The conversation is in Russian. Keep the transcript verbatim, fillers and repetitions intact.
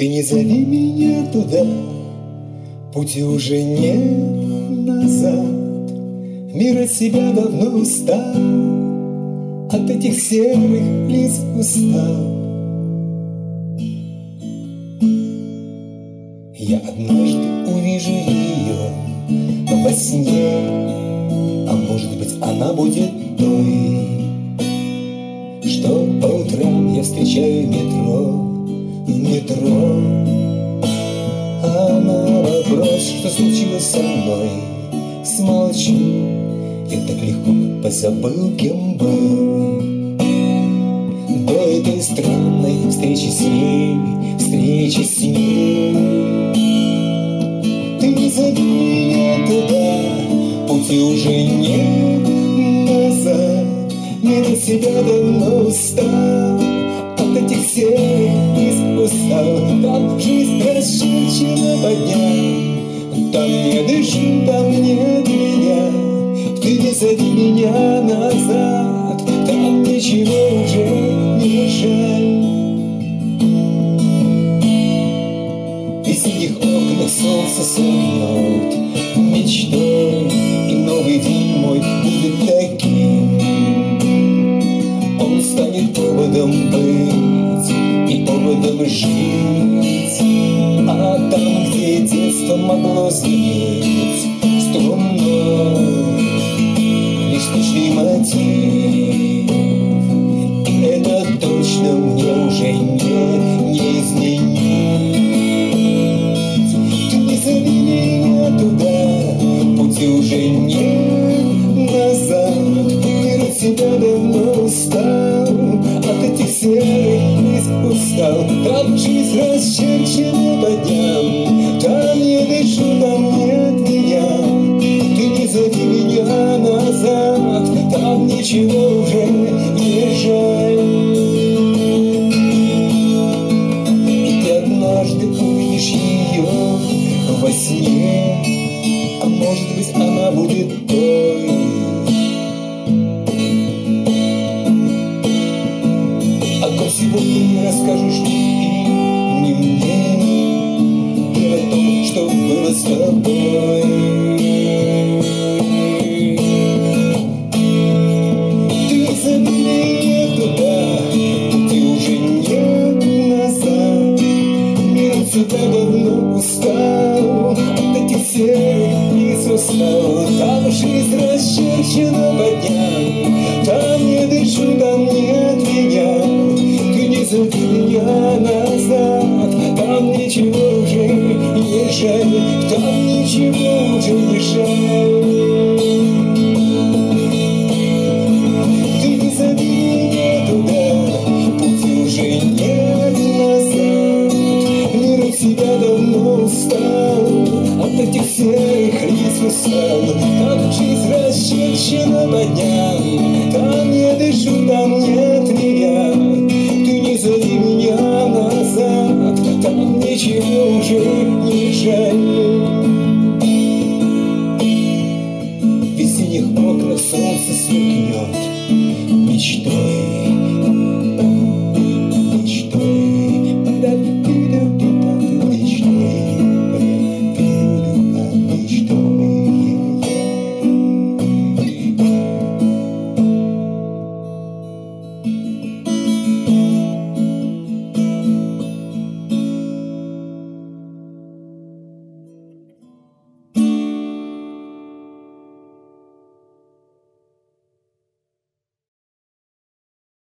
Ты не зови меня туда, пути уже нет назад. Мир от себя давно устал, от этих серых лиц устал. Я однажды увижу ее во сне, а может быть она будет той, что по утрам я встречаю в метро, в метро. А на вопрос, что случилось со мной, смолчу. Я так легко позабыл, кем был до этой странной встречи с ней, встречи с ней. Ты не зови меня туда, пути уже нет назад. Мир от себя давно устал, от этих серых лиц устал. Там жизнь расчерчена по дням, там не дышу, там нет меня. Ты не зови меня назад, там ничего уже не жаль. И в синих окнах солнце согнет мечтой, и новый день мой будет таким. Он станет поводом быть и поводом жить. А там, где детство могло звенеть струнной, лишь пришли мотив, и это точно мне уже не, не изменить. Ты не зови меня туда, пути уже нет назад. Мир от себя давно устал, от этих серых лиц устал. Там жизнь расчерчена по дням, там не дышу, там нет меня. Ты не зови меня назад, там ничего уже не жаль. И ты однажды увидишь ее во сне, а может быть она будет той, о ком сегодня не расскажешь ни, ни мне, ни о том, что было с тобой. Сюда давно устал, от этих серых лиц устал. Там жизнь расчерчена по дням, там не дышу, там нет меня. Ты не зови меня назад, там ничего уже не жаль, там ничего уже не жаль. Ты не зови меня туда, пути уже нет назад. Мир от себя давно устал, от этих серых лиц устал. Там жизнь расчерчена по дням, там не дышу, там нет меня. Ты не зови меня назад, там ничего уже не жаль. В синих окнах солнце сверкнет мечтой,